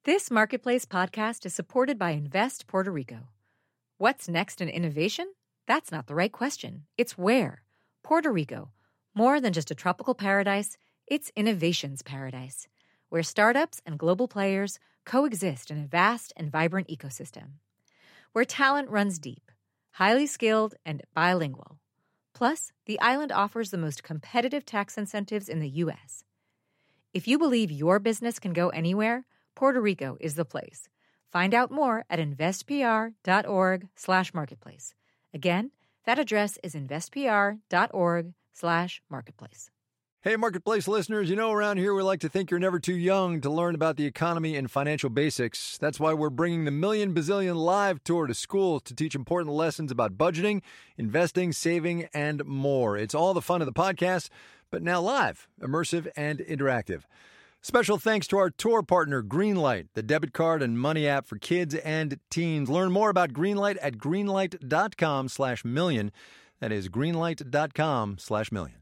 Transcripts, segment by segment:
This Marketplace podcast is supported by Invest Puerto Rico. What's next in innovation? That's not the right question. It's where. Puerto Rico. More than just a tropical paradise, it's innovation's paradise, where startups and global players coexist in a vast and vibrant ecosystem. Where talent runs deep, highly skilled, and bilingual. Plus, the island offers the most competitive tax incentives in the U.S. If you believe your business can go anywhere, Puerto Rico is the place. Find out more at investpr.org/marketplace. Again, that address is investpr.org/marketplace. Hey, Marketplace listeners, you know around here we like to think you're never too young to learn about the economy and financial basics. That's why we're bringing the Million Bazillion Live Tour to schools to teach important lessons about budgeting, investing, saving, and more. It's all the fun of the podcast, but now live, immersive, and interactive. Special thanks to our tour partner, Greenlight, the debit card and money app for kids and teens. Learn more about Greenlight at greenlight.com/million. That is greenlight.com/million.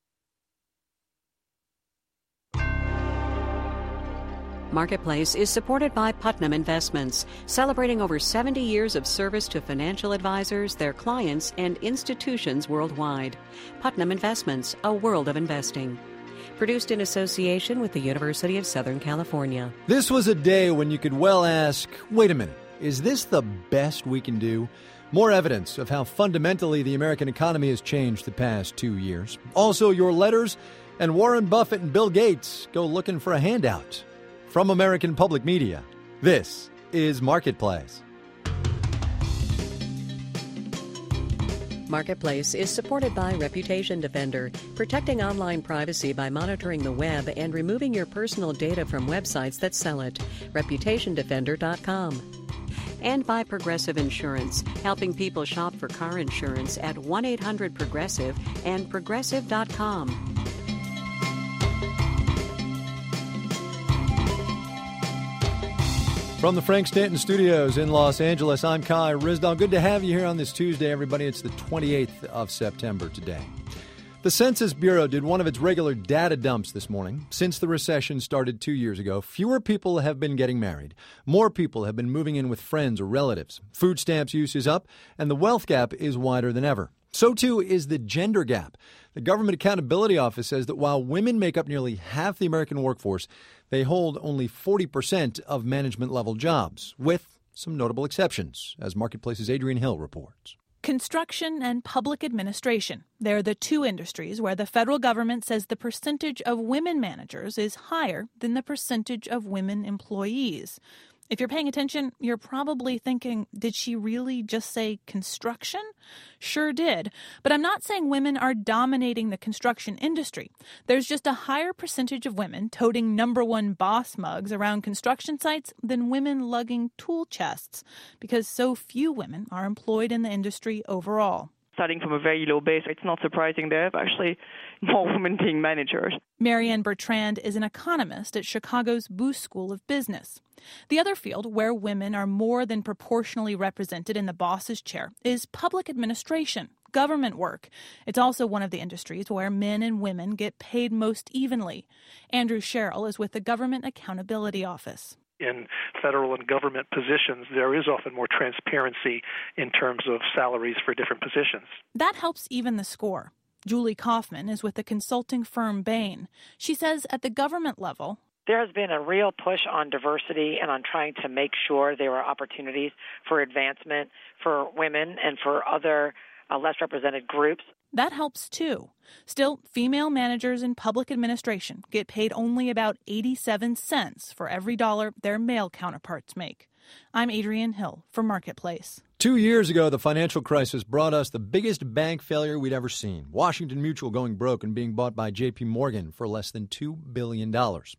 Marketplace is supported by Putnam Investments, celebrating over 70 years of service to financial advisors, their clients, and institutions worldwide. Putnam Investments, a world of investing. Produced in association with the University of Southern California. This was a day when you could well ask, wait a minute, is this the best we can do? More evidence of how fundamentally the American economy has changed the past 2 years. Also, your letters and Warren Buffett and Bill Gates go looking for a handout. From American Public Media, this is Marketplace. Marketplace is supported by Reputation Defender, protecting online privacy by monitoring the web and removing your personal data from websites that sell it. ReputationDefender.com. And by Progressive Insurance, helping people shop for car insurance at 1-800-PROGRESSIVE and Progressive.com. From the Frank Stanton Studios in Los Angeles, I'm Kai Ryssdal. Good to have you here on this Tuesday, everybody. It's the 28th of September today. The Census Bureau did one of its regular data dumps this morning. Since the recession started 2 years ago, fewer people have been getting married. More people have been moving in with friends or relatives. Food stamps use is up, and the wealth gap is wider than ever. So, too, is the gender gap. The Government Accountability Office says that while women make up nearly half the American workforce, they hold only 40% of management-level jobs, with some notable exceptions, as Marketplace's Adrienne Hill reports. Construction and public administration. They're the two industries where the federal government says the percentage of women managers is higher than the percentage of women employees. If you're paying attention, you're probably thinking, did she really just say construction? Sure did. But I'm not saying women are dominating the construction industry. There's just a higher percentage of women toting #1 boss mugs around construction sites than women lugging tool chests, because so few women are employed in the industry overall. Starting from a very low base, it's not surprising there are actually more women being managers. Marianne Bertrand is an economist at Chicago's Booth School of Business. The other field where women are more than proportionally represented in the boss's chair is public administration, government work. It's also one of the industries where men and women get paid most evenly. Andrew Sherrill is with the Government Accountability Office. In federal and government positions, there is often more transparency in terms of salaries for different positions. That helps even the score. Julie Kaufman is with the consulting firm Bain. She says at the government level, there has been a real push on diversity and on trying to make sure there are opportunities for advancement for women and for other less represented groups. That helps, too. Still, female managers in public administration get paid only about 87 cents for every dollar their male counterparts make. I'm Adrienne Hill for Marketplace. 2 years ago, the financial crisis brought us the biggest bank failure we'd ever seen. Washington Mutual going broke and being bought by J.P. Morgan for less than $2 billion.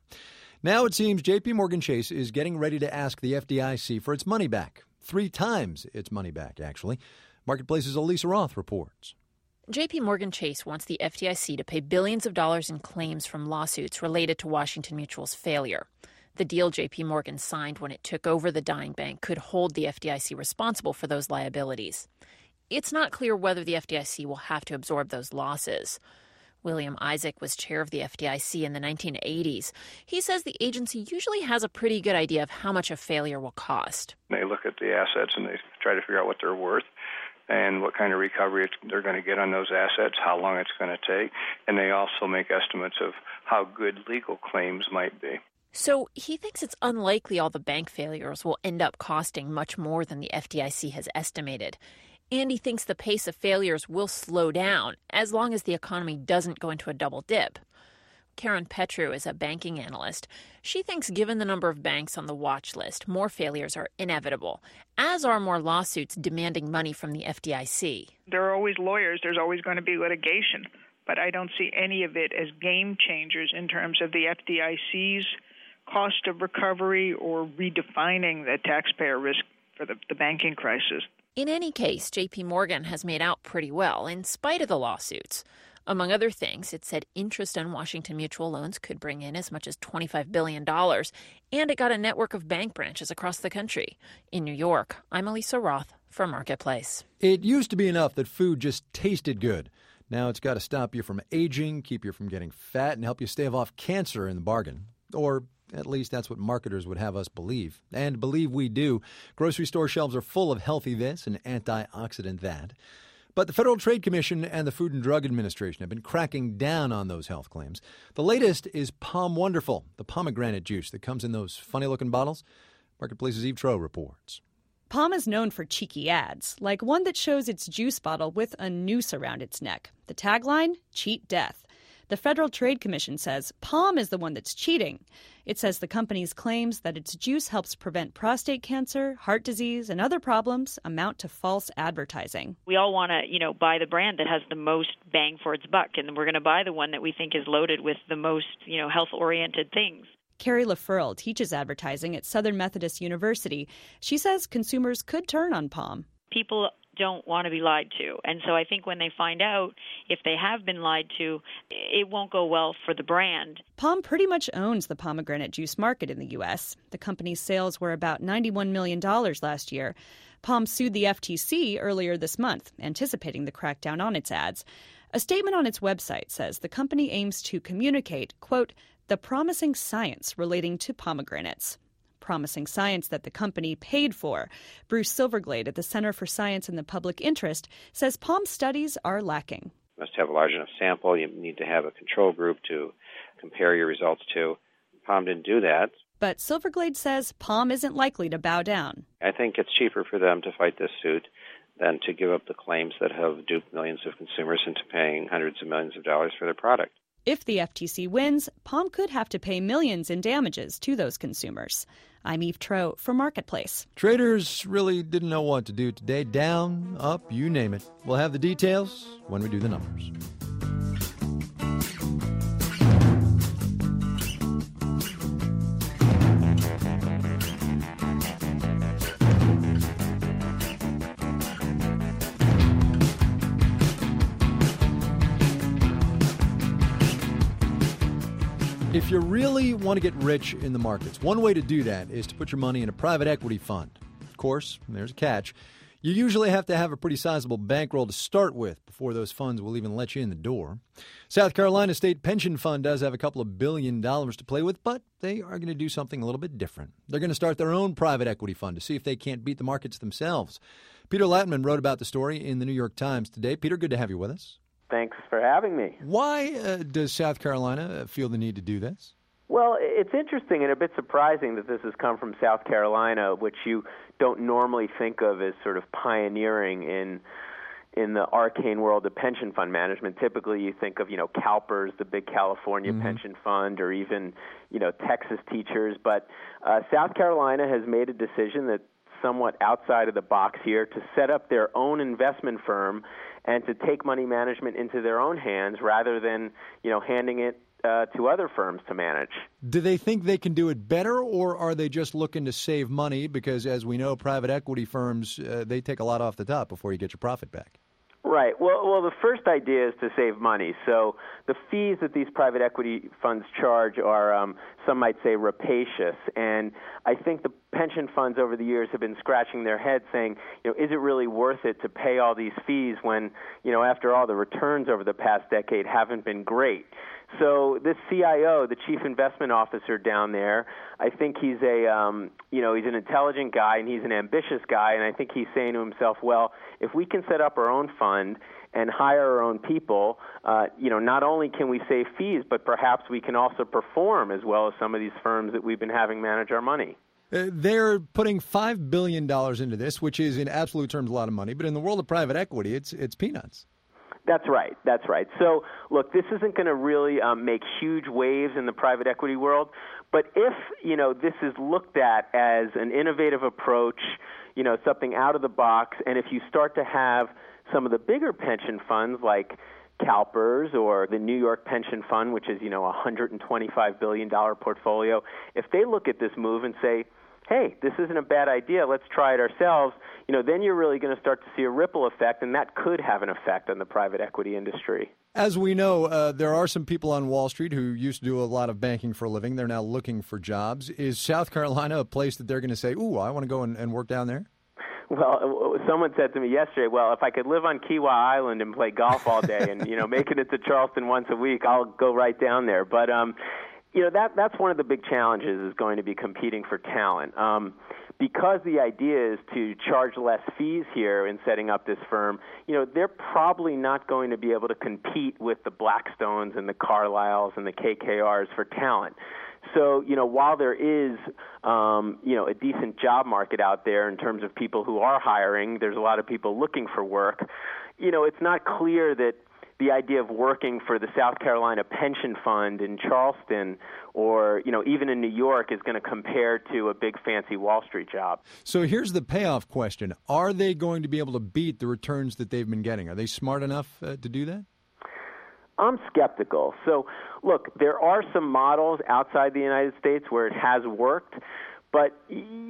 Now it seems J.P. Morgan Chase is getting ready to ask the FDIC for its money back. 3 times its money back, actually. Marketplace's Elisa Roth reports. J.P. Morgan Chase wants the FDIC to pay billions of dollars in claims from lawsuits related to Washington Mutual's failure. The deal J.P. Morgan signed when it took over the dying bank could hold the FDIC responsible for those liabilities. It's not clear whether the FDIC will have to absorb those losses. William Isaac was chair of the FDIC in the 1980s. He says the agency usually has a pretty good idea of how much a failure will cost. They look at the assets and they try to figure out what they're worth and what kind of recovery they're going to get on those assets, how long it's going to take, and they also make estimates of how good legal claims might be. So he thinks it's unlikely all the bank failures will end up costing much more than the FDIC has estimated. And he thinks the pace of failures will slow down as long as the economy doesn't go into a double dip. Karen Petru is a banking analyst. She thinks given the number of banks on the watch list, more failures are inevitable, as are more lawsuits demanding money from the FDIC. There are always lawyers. There's always going to be litigation. But I don't see any of it as game changers in terms of the FDIC's cost of recovery or redefining the taxpayer risk for the banking crisis. In any case, J.P. Morgan has made out pretty well in spite of the lawsuits. Among other things, it said interest on Washington Mutual loans could bring in as much as $25 billion, and it got a network of bank branches across the country. In New York, I'm Elisa Roth for Marketplace. It used to be enough that food just tasted good. Now it's got to stop you from aging, keep you from getting fat, and help you stave off cancer in the bargain. Or at least that's what marketers would have us believe. And believe we do. Grocery store shelves are full of healthy this and antioxidant that. But the Federal Trade Commission and the Food and Drug Administration have been cracking down on those health claims. The latest is Pom Wonderful, the pomegranate juice that comes in those funny-looking bottles. Marketplace's Eve Troeh reports. Pom is known for cheeky ads, like one that shows its juice bottle with a noose around its neck. The tagline, cheat death. The Federal Trade Commission says Pom is the one that's cheating. It says the company's claims that its juice helps prevent prostate cancer, heart disease, and other problems amount to false advertising. We all want to, buy the brand that has the most bang for its buck, and we're going to buy the one that we think is loaded with the most, health-oriented things. Carrie LaFurl teaches advertising at Southern Methodist University. She says consumers could turn on Pom. People don't want to be lied to. And so I think when they find out if they have been lied to, it won't go well for the brand. Pom pretty much owns the pomegranate juice market in the U.S. The company's sales were about $91 million last year. Pom sued the FTC earlier this month, anticipating the crackdown on its ads. A statement on its website says the company aims to communicate, quote, the promising science relating to pomegranates. Promising science that the company paid for. Bruce Silverglade at the Center for Science in the Public Interest says Pom studies are lacking. You must have a large enough sample. You need to have a control group to compare your results to. Pom didn't do that. But Silverglade says Pom isn't likely to bow down. I think it's cheaper for them to fight this suit than to give up the claims that have duped millions of consumers into paying hundreds of millions of dollars for their product. If the FTC wins, Pom could have to pay millions in damages to those consumers. I'm Eve Troeh for Marketplace. Traders really didn't know what to do today. Down, up, you name it. We'll have the details when we do the numbers. If you really want to get rich in the markets, one way to do that is to put your money in a private equity fund. Of course, there's a catch. You usually have to have a pretty sizable bankroll to start with before those funds will even let you in the door. South Carolina State Pension Fund does have a couple of $1 billion to play with, but they are going to do something a little bit different. They're going to start their own private equity fund to see if they can't beat the markets themselves. Peter Latman wrote about the story in the New York Times today. Peter, good to have you with us. Thanks for having me. Why does South Carolina feel the need to do this? Well, it's interesting and a bit surprising that this has come from South Carolina, which you don't normally think of as sort of pioneering in the arcane world of pension fund management. Typically, you think of, CalPERS, the big California pension fund, or even, Texas teachers. But South Carolina has made a decision that's somewhat outside of the box here to set up their own investment firm and to take money management into their own hands rather than, handing it to other firms to manage. Do they think they can do it better, or are they just looking to save money? Because as we know, private equity firms, they take a lot off the top before you get your profit back. Right. Well, the first idea is to save money. So the fees that these private equity funds charge are, some might say, rapacious. And I think the pension funds over the years have been scratching their heads saying, is it really worth it to pay all these fees when, after all, the returns over the past decade haven't been great? So this CIO, the chief investment officer down there, I think he's he's an intelligent guy and he's an ambitious guy, and I think he's saying to himself, well, if we can set up our own fund and hire our own people, not only can we save fees, but perhaps we can also perform as well as some of these firms that we've been having manage our money. They're putting $5 billion into this, which is in absolute terms a lot of money, but in the world of private equity, it's peanuts. That's right. So, look, this isn't going to really make huge waves in the private equity world, but if, this is looked at as an innovative approach, something out of the box, and if you start to have some of the bigger pension funds like CalPERS or the New York Pension Fund, which is, a $125 billion portfolio, if they look at this move and say, hey, this isn't a bad idea, let's try it ourselves, then you're really going to start to see a ripple effect, and that could have an effect on the private equity industry. As we know, there are some people on Wall Street who used to do a lot of banking for a living. They're now looking for jobs. Is South Carolina a place that they're going to say, ooh, I want to go and work down there? Well, someone said to me yesterday, well, if I could live on Kiawah Island and play golf all day and, make it to Charleston once a week, I'll go right down there. But, that's one of the big challenges is going to be competing for talent. Because the idea is to charge less fees here in setting up this firm, they're probably not going to be able to compete with the Blackstones and the Carlyles and the KKRs for talent. So, while there is, a decent job market out there in terms of people who are hiring, there's a lot of people looking for work, it's not clear that the idea of working for the South Carolina Pension Fund in Charleston or, even in New York is going to compare to a big fancy Wall Street job. So here's the payoff question. Are they going to be able to beat the returns that they've been getting? Are they smart enough to do that? I'm skeptical. So, look, there are some models outside the United States where it has worked, but,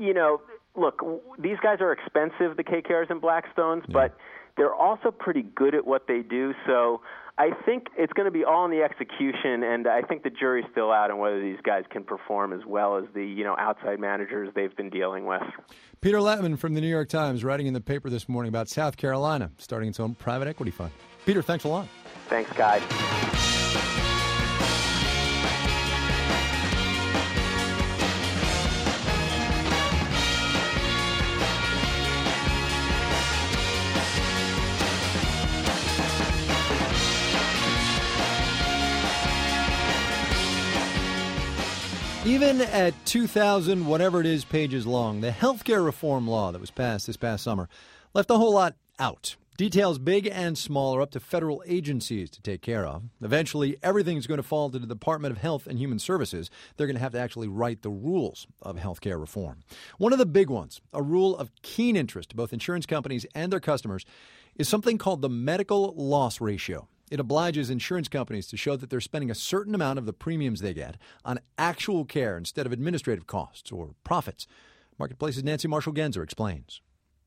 look, these guys are expensive, the KKRs and Blackstones, but they're also pretty good at what they do. So I think it's going to be all in the execution, and I think the jury's still out on whether these guys can perform as well as the, outside managers they've been dealing with. Peter Lattman from the New York Times writing in the paper this morning about South Carolina starting its own private equity fund. Peter, thanks a lot. Thanks, Guy. Even at 2,000, whatever it is, pages long, the healthcare reform law that was passed this past summer left a whole lot out. Details big and small are up to federal agencies to take care of. Eventually, everything's going to fall to the Department of Health and Human Services. They're going to have to actually write the rules of healthcare reform. One of the big ones, a rule of keen interest to both insurance companies and their customers, is something called the medical loss ratio. It obliges insurance companies to show that they're spending a certain amount of the premiums they get on actual care instead of administrative costs or profits. Marketplace's Nancy Marshall-Genzer explains.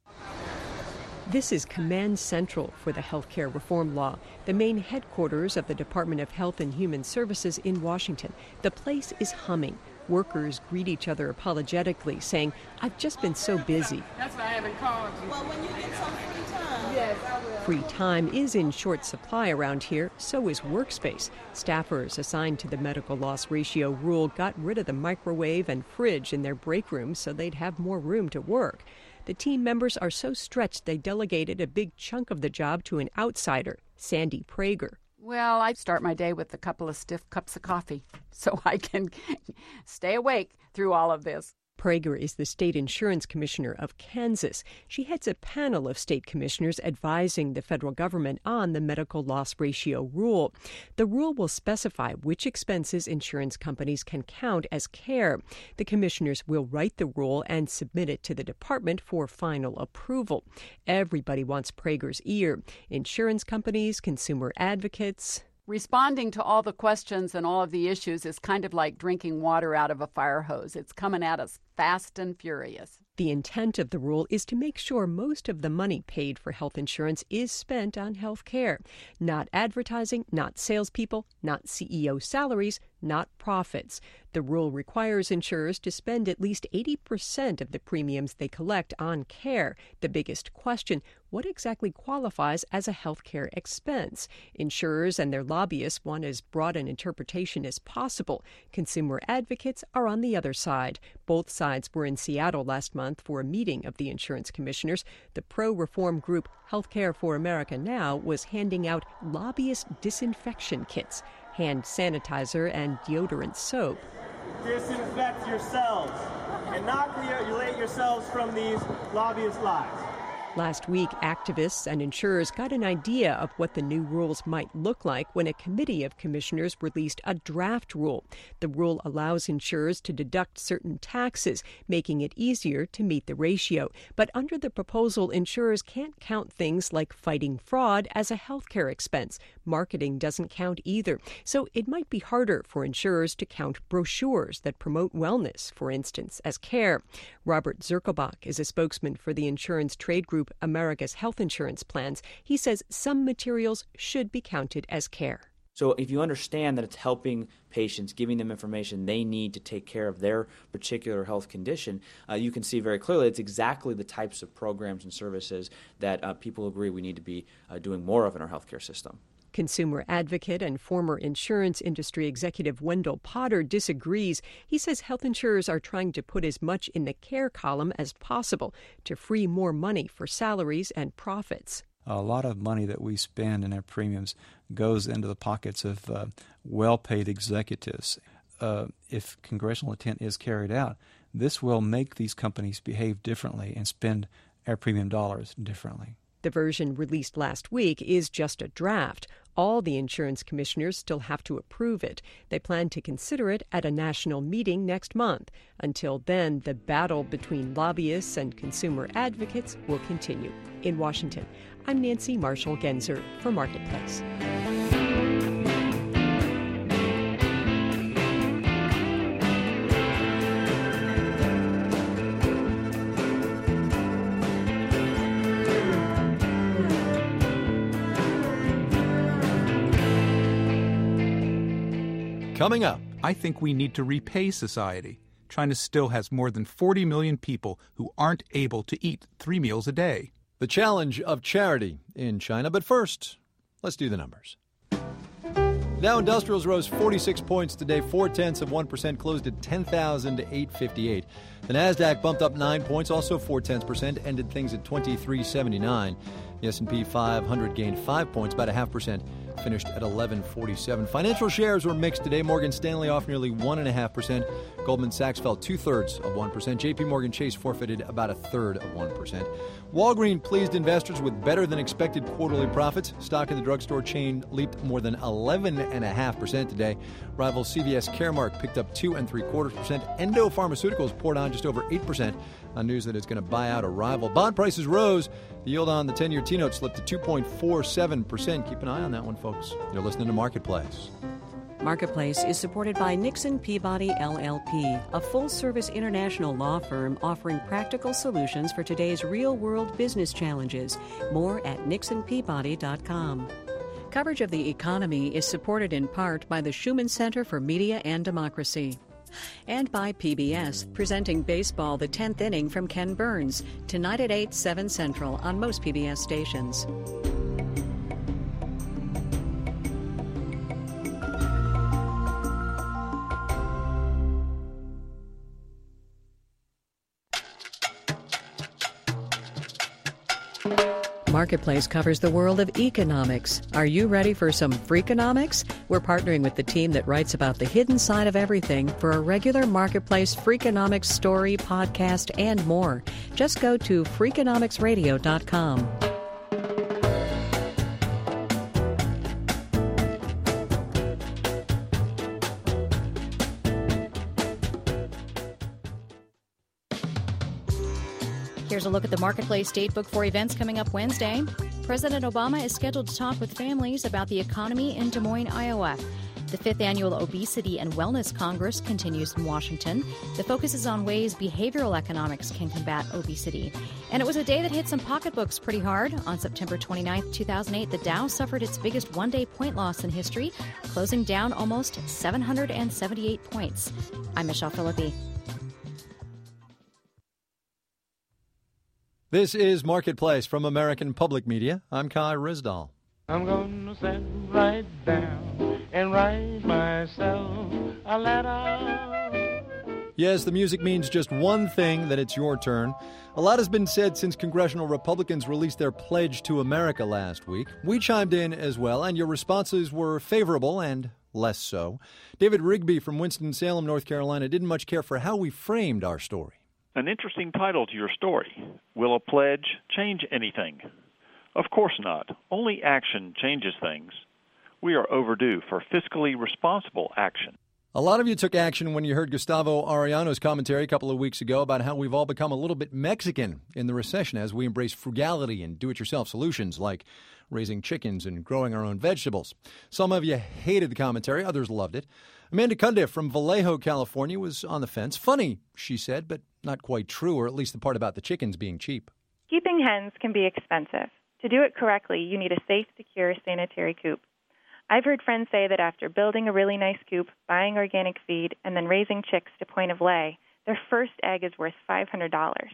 This is Command Central for the healthcare reform law, the main headquarters of the Department of Health and Human Services in Washington. The place is humming. Workers greet each other apologetically, saying, "I've just been so busy." That's why I haven't called you. Well, when you get some free time. Yes, I will. Free time is in short supply around here, so is workspace. Staffers assigned to the medical loss ratio rule got rid of the microwave and fridge in their break rooms so they'd have more room to work. The team members are so stretched they delegated a big chunk of the job to an outsider, Sandy Prager. Well, I start my day with a couple of stiff cups of coffee so I can stay awake through all of this. Prager is the state insurance commissioner of Kansas. She heads a panel of state commissioners advising the federal government on the medical loss ratio rule. The rule will specify which expenses insurance companies can count as care. The commissioners will write the rule and submit it to the department for final approval. Everybody wants Prager's ear. Insurance companies, consumer advocates. Responding to all the questions and all of the issues is kind of like drinking water out of a fire hose. It's coming at us fast and furious. The intent of the rule is to make sure most of the money paid for health insurance is spent on health care. Not advertising, not salespeople, not CEO salaries, not profits. The rule requires insurers to spend at least 80% of the premiums they collect on care. The biggest question, what exactly qualifies as a health care expense? Insurers and their lobbyists want as broad an interpretation as possible. Consumer advocates are on the other side. Both sides were in Seattle last month for a meeting of the insurance commissioners. The pro-reform group Healthcare for America Now was handing out lobbyist disinfection kits, hand sanitizer and deodorant soap. Disinfect yourselves. Inoculate yourselves from these lobbyist lies. Last week, activists and insurers got an idea of what the new rules might look like when a committee of commissioners released a draft rule. The rule allows insurers to deduct certain taxes, making it easier to meet the ratio. But under the proposal, insurers can't count things like fighting fraud as a healthcare expense. Marketing doesn't count either. So it might be harder for insurers to count brochures that promote wellness, for instance, as care. Robert Zirkelbach is a spokesman for the insurance trade group America's Health Insurance Plans. He says some materials should be counted as care. So if you understand that it's helping patients, giving them information they need to take care of their particular health condition, you can see very clearly it's exactly the types of programs and services that people agree we need to be doing more of in our healthcare system. Consumer advocate and former insurance industry executive Wendell Potter disagrees. He says health insurers are trying to put as much in the care column as possible to free more money for salaries and profits. A lot of money that we spend in our premiums goes into the pockets of well-paid executives. If congressional intent is carried out, this will make these companies behave differently and spend our premium dollars differently. The version released last week is just a draft. All the insurance commissioners still have to approve it. They plan to consider it at a national meeting next month. Until then, the battle between lobbyists and consumer advocates will continue. In Washington, I'm Nancy Marshall-Genzer for Marketplace. Coming up, I think we need to repay society. China still has more than 40 million people who aren't able to eat 3 meals a day. The challenge of charity in China. But first, let's do the numbers. Dow Industrials rose 46 points today, 0.4%, closed at 10,858. The Nasdaq bumped up 9 points, also 0.4%, ended things at 2379. The S&P 500 gained 5 points, about 0.5%, finished at 1147. Financial shares were mixed today. Morgan Stanley off nearly 1.5%. Goldman Sachs fell 2/3%. J.P. Morgan Chase forfeited about 1/3%. Walgreens pleased investors with better than expected quarterly profits. Stock in the drugstore chain leaped more than 11.5% today. Rival CVS Caremark picked up 2.75%. Endo Pharmaceuticals poured on just over 8% on news that it's going to buy out a rival. Bond prices rose. The yield on the 10-year T-note slipped to 2.47%. Keep an eye on that one, folks. You're listening to Marketplace. Marketplace is supported by Nixon Peabody LLP, a full-service international law firm offering practical solutions for today's real-world business challenges. More at nixonpeabody.com. Coverage of the economy is supported in part by the Schumann Center for Media and Democracy. And by PBS, presenting Baseball, the 10th Inning from Ken Burns, tonight at 8, 7 Central on most PBS stations. Marketplace covers the world of economics. Are you ready for some Freakonomics? We're partnering with the team that writes about the hidden side of everything for a regular Marketplace Freakonomics story, podcast, and more. Just go to Freakonomicsradio.com. Here's a look at the Marketplace Datebook for events coming up Wednesday. President Obama is scheduled to talk with families about the economy in Des Moines, Iowa. The 5th Annual Obesity and Wellness Congress continues in Washington. The focus is on ways behavioral economics can combat obesity. And it was a day that hit some pocketbooks pretty hard. On September 29, 2008, the Dow suffered its biggest one-day point loss in history, closing down almost 778 points. I'm Michelle Philippi. This is Marketplace from American Public Media. I'm Kai Ryssdal. I'm gonna sit right down and write myself a letter. Yes, the music means just one thing, that it's your turn. A lot has been said since congressional Republicans released their pledge to America last week. We chimed in as well, and your responses were favorable and less so. David Rigby from Winston-Salem, North Carolina, didn't much care for how we framed our story. An interesting title to your story. Will a pledge change anything? Of course not. Only action changes things. We are overdue for fiscally responsible action. A lot of you took action when you heard Gustavo Arellano's commentary a couple of weeks ago about how we've all become a little bit Mexican in the recession as we embrace frugality and do-it-yourself solutions like raising chickens and growing our own vegetables. Some of you hated the commentary, others loved it. Amanda Cundiff from Vallejo, California was on the fence. Funny, she said, but not quite true, or at least the part about the chickens being cheap. Keeping hens can be expensive. To do it correctly, you need a safe, secure, sanitary coop. I've heard friends say that after building a really nice coop, buying organic feed, and then raising chicks to point of lay, their first egg is worth $500.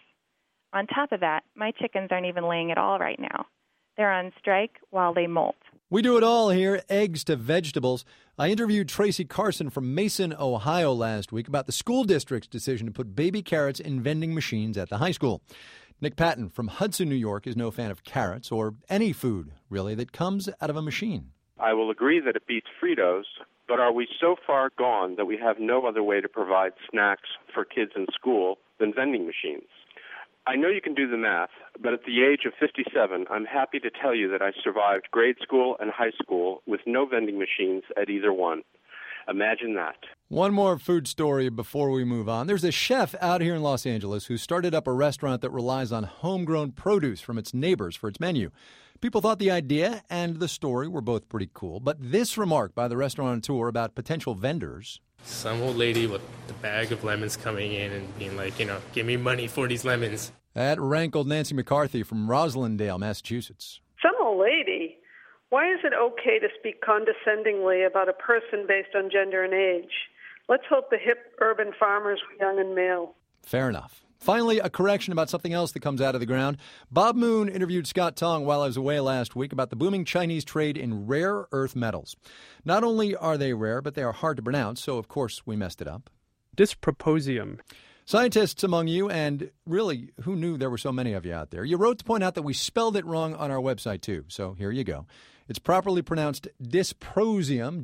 On top of that, my chickens aren't even laying at all right now. They're on strike while they molt. We do it all here, eggs to vegetables. I interviewed Tracy Carson from Mason, Ohio last week about the school district's decision to put baby carrots in vending machines at the high school. Nick Patton from Hudson, New York is no fan of carrots or any food, really, that comes out of a machine. I will agree that it beats Fritos, but are we so far gone that we have no other way to provide snacks for kids in school than vending machines? I know you can do the math, but at the age of 57, I'm happy to tell you that I survived grade school and high school with no vending machines at either one. Imagine that. One more food story before we move on. There's a chef out here in Los Angeles who started up a restaurant that relies on homegrown produce from its neighbors for its menu. People thought the idea and the story were both pretty cool, but this remark by the restaurateur about potential vendors. Some old lady with a bag of lemons coming in and being like, give me money for these lemons. That rankled Nancy McCarthy from Roslindale, Massachusetts. Some old lady? Why is it okay to speak condescendingly about a person based on gender and age? Let's hope the hip urban farmers were young and male. Fair enough. Finally, a correction about something else that comes out of the ground. Bob Moon interviewed Scott Tong while I was away last week about the booming Chinese trade in rare earth metals. Not only are they rare, but they are hard to pronounce, so of course we messed it up. Dysprosium. Scientists among you, and really, who knew there were so many of you out there? You wrote to point out that we spelled it wrong on our website, too. So here you go. It's properly pronounced dysprosium,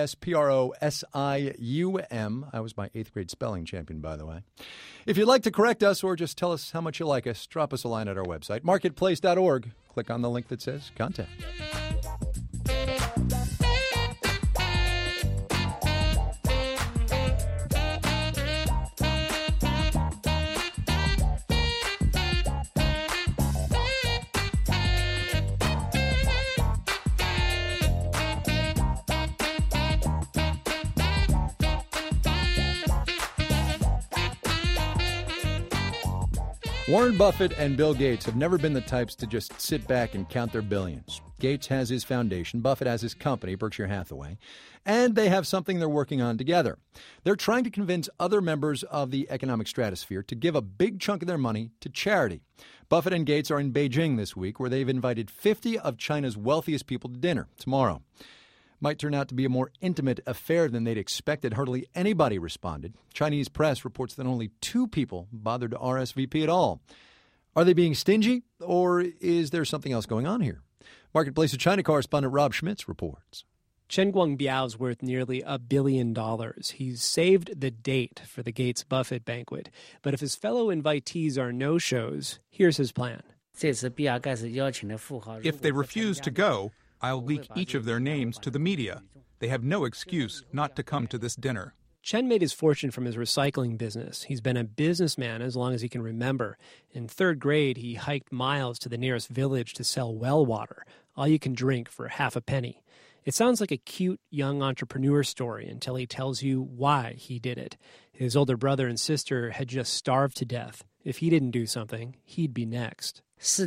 D-Y-S-P-R-O-S-I-U-M. I was my 8th grade spelling champion, by the way. If you'd like to correct us or just tell us how much you like us, drop us a line at our website, marketplace.org. Click on the link that says Contact. Warren Buffett and Bill Gates have never been the types to just sit back and count their billions. Gates has his foundation, Buffett has his company, Berkshire Hathaway, and they have something they're working on together. They're trying to convince other members of the economic stratosphere to give a big chunk of their money to charity. Buffett and Gates are in Beijing this week, where they've invited 50 of China's wealthiest people to dinner tomorrow. Might turn out to be a more intimate affair than they'd expected. Hardly anybody responded. Chinese press reports that only 2 people bothered to RSVP at all. Are they being stingy, or is there something else going on here? Marketplace of China correspondent Rob Schmitz reports. Chen Guangbiao's worth nearly $1 billion. He's saved the date for the Gates-Buffett banquet. But if his fellow invitees are no-shows, here's his plan. If they refuse to go, I'll leak each of their names to the media. They have no excuse not to come to this dinner. Chen made his fortune from his recycling business. He's been a businessman as long as he can remember. In 3rd grade, he hiked miles to the nearest village to sell well water, all you can drink for half a penny. It sounds like a cute young entrepreneur story until he tells you why he did it. His older brother and sister had just starved to death. If he didn't do something, he'd be next.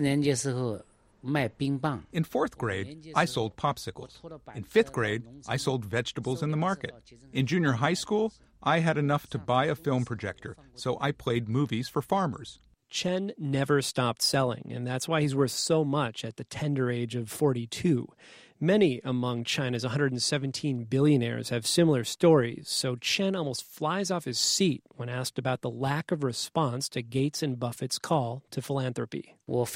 In fourth grade, I sold popsicles. In fifth grade, I sold vegetables in the market. In junior high school, I had enough to buy a film projector, so I played movies for farmers. Chen never stopped selling, and that's why he's worth so much at the tender age of 42. Many among China's 117 billionaires have similar stories, so Chen almost flies off his seat when asked about the lack of response to Gates and Buffett's call to philanthropy.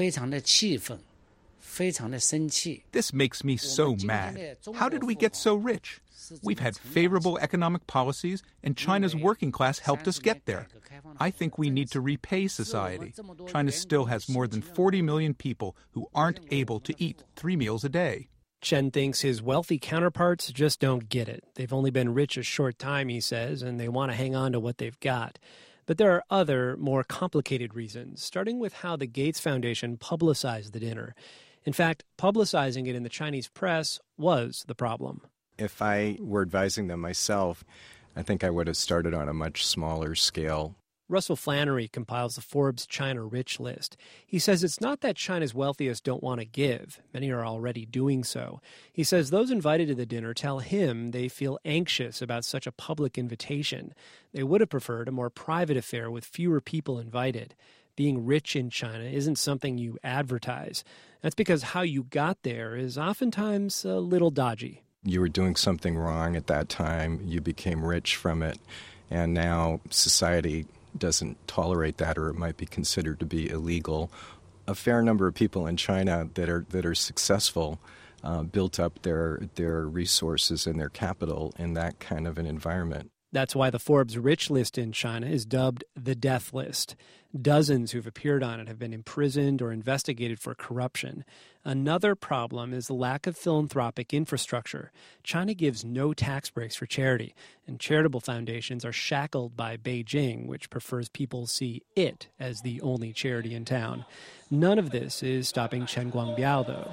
This makes me so mad. How did we get so rich? We've had favorable economic policies, and China's working class helped us get there. I think we need to repay society. China still has more than 40 million people who aren't able to eat 3 meals a day. Chen thinks his wealthy counterparts just don't get it. They've only been rich a short time, he says, and they want to hang on to what they've got. But there are other, more complicated reasons, starting with how the Gates Foundation publicized the dinner. In fact, publicizing it in the Chinese press was the problem. If I were advising them myself, I think I would have started on a much smaller scale. Russell Flannery compiles the Forbes China Rich list. He says it's not that China's wealthiest don't want to give. Many are already doing so. He says those invited to the dinner tell him they feel anxious about such a public invitation. They would have preferred a more private affair with fewer people invited. Being rich in China isn't something you advertise. That's because how you got there is oftentimes a little dodgy. You were doing something wrong at that time. You became rich from it. And now society doesn't tolerate that, or it might be considered to be illegal. A fair number of people in China that are successful built up their resources and their capital in that kind of an environment. That's why the Forbes Rich list in China is dubbed the death list. Dozens who've appeared on it have been imprisoned or investigated for corruption. Another problem is the lack of philanthropic infrastructure. China gives no tax breaks for charity, and charitable foundations are shackled by Beijing, which prefers people see it as the only charity in town. None of this is stopping Chen Guangbiao, though.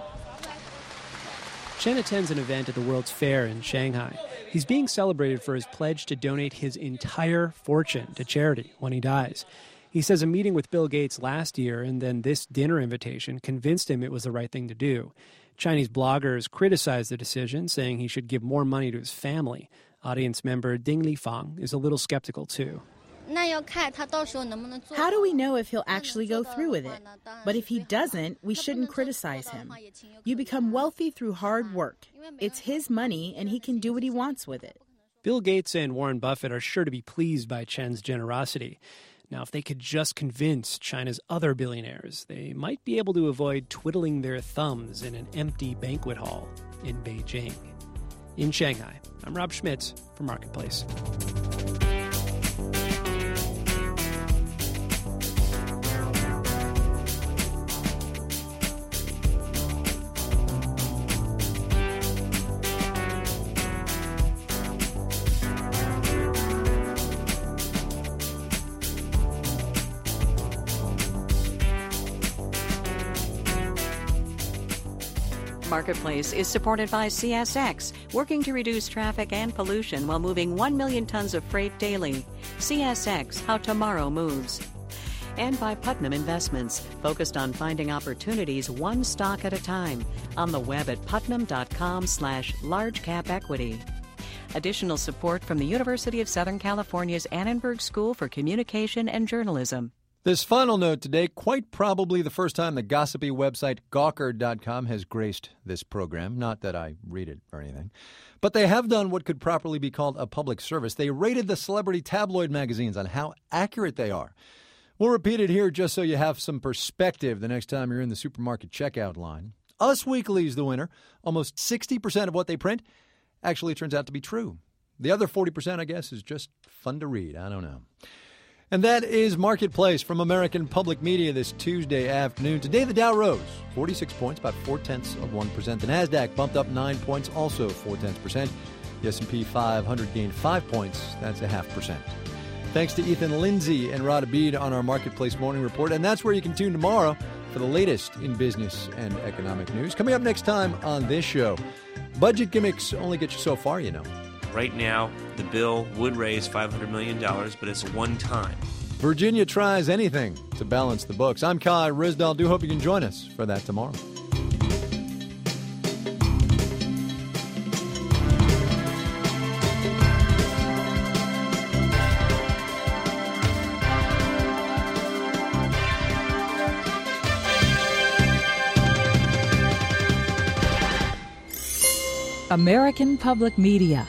Chen attends an event at the World's Fair in Shanghai. He's being celebrated for his pledge to donate his entire fortune to charity when he dies. He says a meeting with Bill Gates last year and then this dinner invitation convinced him it was the right thing to do. Chinese bloggers criticized the decision, saying he should give more money to his family. Audience member Ding Lifang is a little skeptical, too. How do we know if he'll actually go through with it? But if he doesn't, we shouldn't criticize him. You become wealthy through hard work. It's his money, and he can do what he wants with it. Bill Gates and Warren Buffett are sure to be pleased by Chen's generosity. Now, if they could just convince China's other billionaires, they might be able to avoid twiddling their thumbs in an empty banquet hall in Beijing. In Shanghai, I'm Rob Schmitz for Marketplace. Marketplace is supported by CSX, working to reduce traffic and pollution while moving 1 million tons of freight daily. CSX, how tomorrow moves. And by Putnam Investments, focused on finding opportunities one stock at a time. On the web at putnam.com/largecapequity. Additional support from the University of Southern California's Annenberg School for Communication and Journalism. This final note today, quite probably the first time the gossipy website Gawker.com has graced this program. Not that I read it or anything. But they have done what could properly be called a public service. They rated the celebrity tabloid magazines on how accurate they are. We'll repeat it here just so you have some perspective the next time you're in the supermarket checkout line. Us Weekly is the winner. Almost 60% of what they print actually turns out to be true. The other 40%, I guess, is just fun to read. I don't know. And that is Marketplace from American Public Media this Tuesday afternoon. Today, the Dow rose 46 points, about 0.4%. The NASDAQ bumped up 9 points, also 0.4%. The S&P 500 gained 5 points. That's 0.5%. Thanks to Ethan Lindsay and Rod Abid on our Marketplace Morning Report. And that's where you can tune tomorrow for the latest in business and economic news. Coming up next time on this show, Budget gimmicks only get you so far, you know. Right now, the bill would raise $500 million, but it's one time. Virginia tries anything to balance the books. I'm Kai Ryssdal. Do hope you can join us for that tomorrow. American Public Media.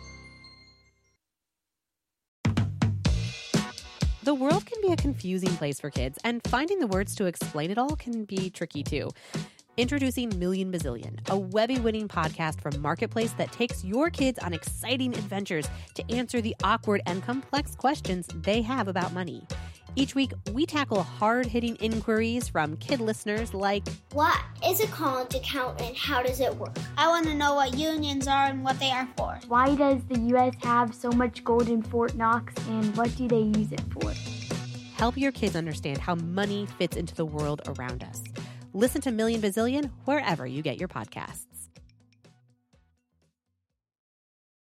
The world can be a confusing place for kids, and finding the words to explain it all can be tricky too. Introducing Million Bazillion, a Webby-winning podcast from Marketplace that takes your kids on exciting adventures to answer the awkward and complex questions they have about money. Each week, we tackle hard-hitting inquiries from kid listeners like, what is a current account and how does it work? I want to know what unions are and what they are for. Why does the U.S. have so much gold in Fort Knox and what do they use it for? Help your kids understand how money fits into the world around us. Listen to Million Bazillion wherever you get your podcasts.